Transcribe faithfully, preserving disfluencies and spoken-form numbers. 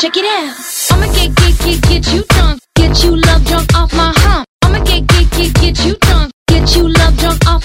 check it out. I'ma get, get, get, get you drunk, get you love drunk off my hump. I'ma get, get, get, get you drunk, get you love drunk off